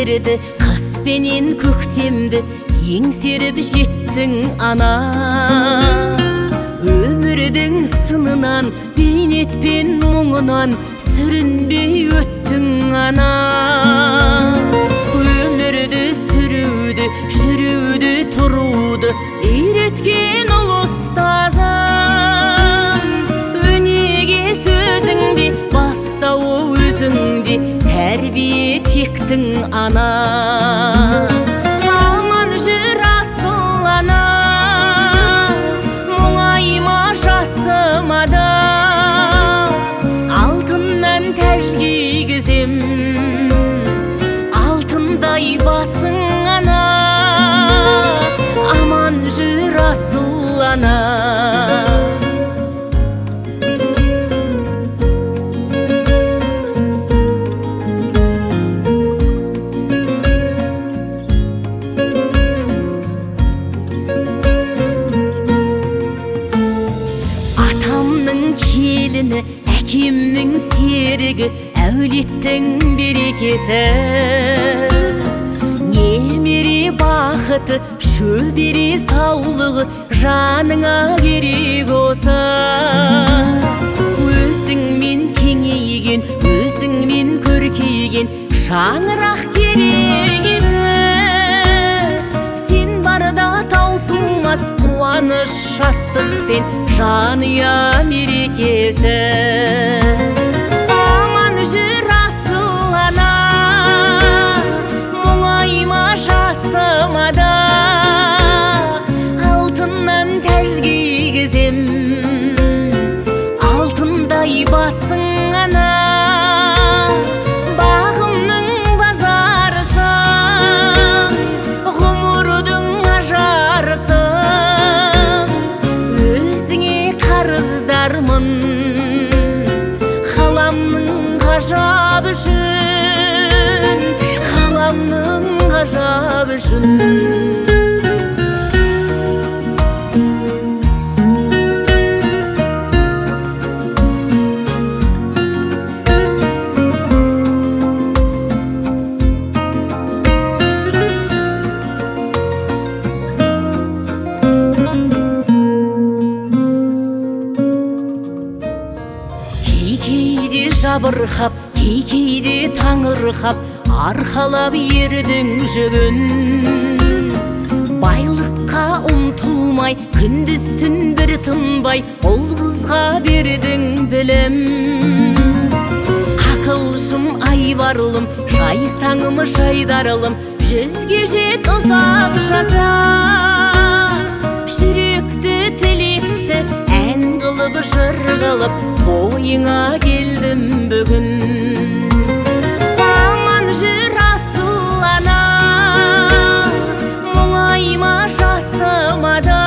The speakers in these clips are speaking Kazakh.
жерді, қыс пенен көктемді еңсеріп жеттің ана. Өмірдің сынынан, бейнетпен мұңынан сүрінбей өттің ана. Өмірді сүруді, жүруді, тұруды үйреткен ұл ұстазым. Өнеге сөзіңде, бастауы өзіңде, тәрбие тектің ана. Аман жүр асыл ана, мұңайма жасыма да. Алтыннан тәж кигізем, алтындай басың ана. Аман жүр асыл ана. Келіні, әкемнің серігі, әулеттің берекесі. Немере бақыты, шөбере саулығы жаныңа керек осы. Өзіңмен кеңейген, өзіңмен көркейген шаңырақ керегесі. Сен барда таусылмас қуаныш шаттықпен жанұя мерекесі. Аман жүр асыл ана, мұңайма жасыма да. Алтыннан тәж кигізем, алтындай басың ана. Бағымның базарысың, ғұмырдың ажарысың. Қарыздармын қаламның ғажабы үшін, қаламның ғажабы үшін. Кейде жабырқап, кейде таңырқап, арқалап ердің жүгін. Байлыққа ұмтылмай, күндіз-түн бір тынбай, ол қызға бердің білім. Ақылшым айбарлым, жайсаңым жайдарылым, жүзге жет ұзақ жаса. Жүректі тілекті ән қылып жыр қылып, тойыңа келдім бүгін. Аман жүр асыл ана, мұңайма жасыма да.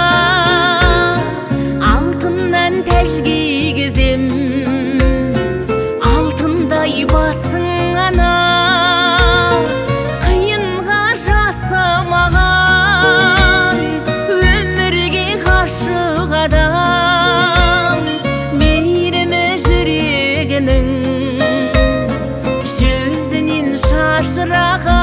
Алтыннан тәж кигізем, алтындай басың ана. Қиынға жасымаған, өмірге ғашық адам. Мейірімі жүрегінің, жүзінен шашыраған.